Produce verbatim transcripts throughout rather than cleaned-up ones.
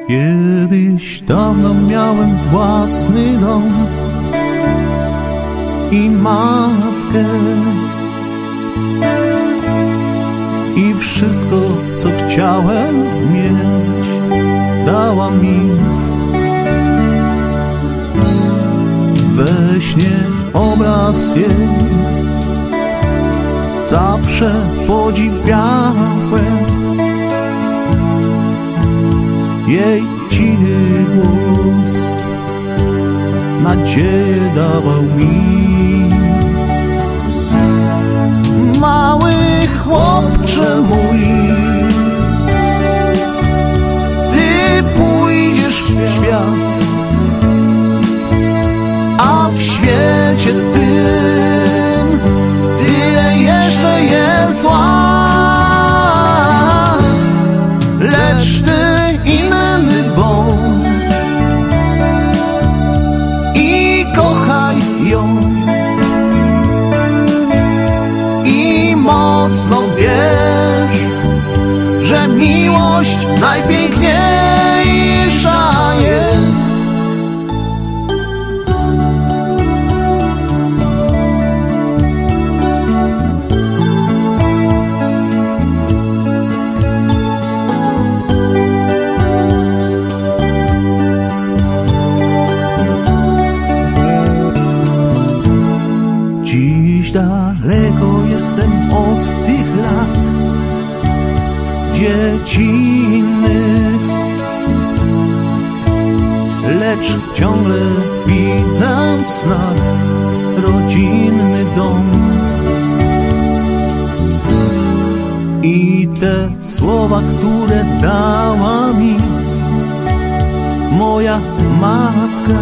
Kiedyś dawno miałem własny dom i matkę, i wszystko, co chciałem mieć, dała mi. We śnie obraz jej zawsze podziwiałem, jej cichy głos nadzieję dawał mi. Mały chłopcze mój, ty pójdziesz w świat, a w świecie tym tyle jeszcze jest zła. Lecz ty inny bądź i kochaj ją, i mocno wiesz, że miłość najpiękniejsza jest. Dziś daleko jestem od tych lat dziecinnych, lecz ciągle widzę w snach rodzinny dom. I te słowa, które dała mi moja matka,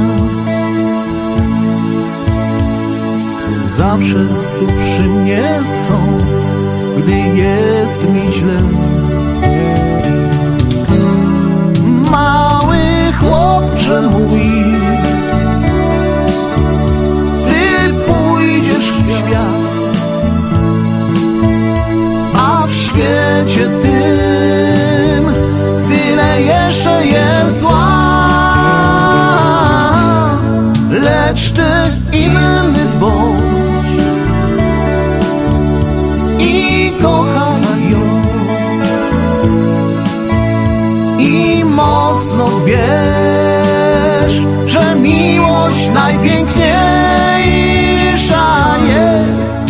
zawsze tu przy mnie są, gdy jest mi źle. Mały chłopcze mój, ty pójdziesz w świat, a w świecie tym tyle jeszcze jest zła. Lecz ty inny bądź i kochaj ją, i mocno wiesz, że miłość najpiękniejsza jest.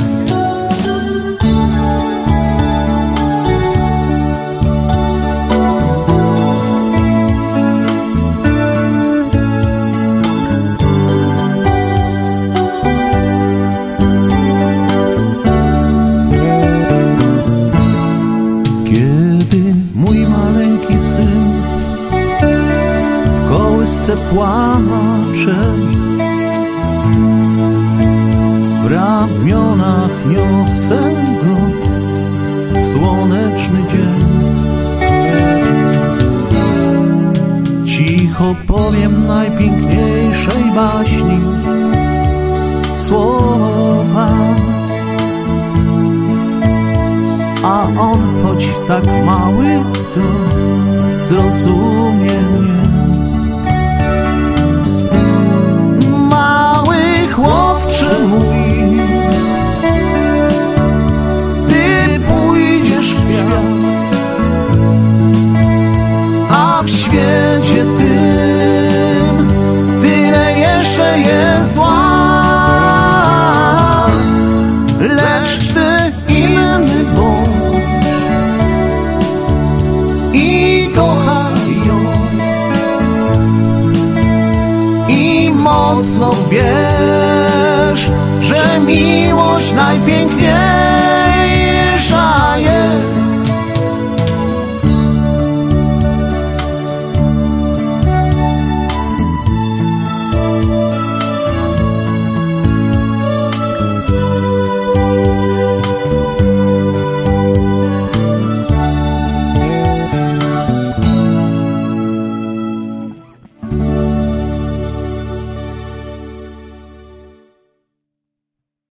Kiedy mój maleńki syn w kołysce płacze, w ramionach niosę go słoneczny dzień, cicho powiem najpiękniejszej baśni słowa, a on, choć tak mały, to zrozumie mnie. Mały chłopcze mój, ty pójdziesz w świat, a w świecie tym tyle jeszcze jest zła. Lecz ty inny bądź i kochaj ją, i mocno wiesz, że miłość najpiękniejsza